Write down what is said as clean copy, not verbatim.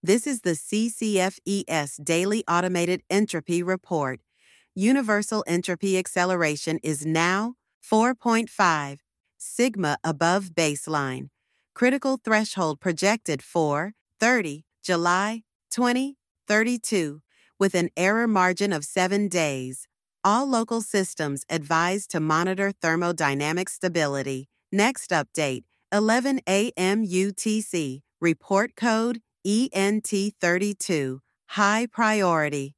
This is the CCFES Daily Automated Entropy Report. Universal entropy acceleration is now 4.5, sigma above baseline. Critical threshold projected for 30 July 2032, with an error margin of 7 days. All local systems advised to monitor thermodynamic stability. Next update, 11 a.m. UTC, report code ENT32, high priority.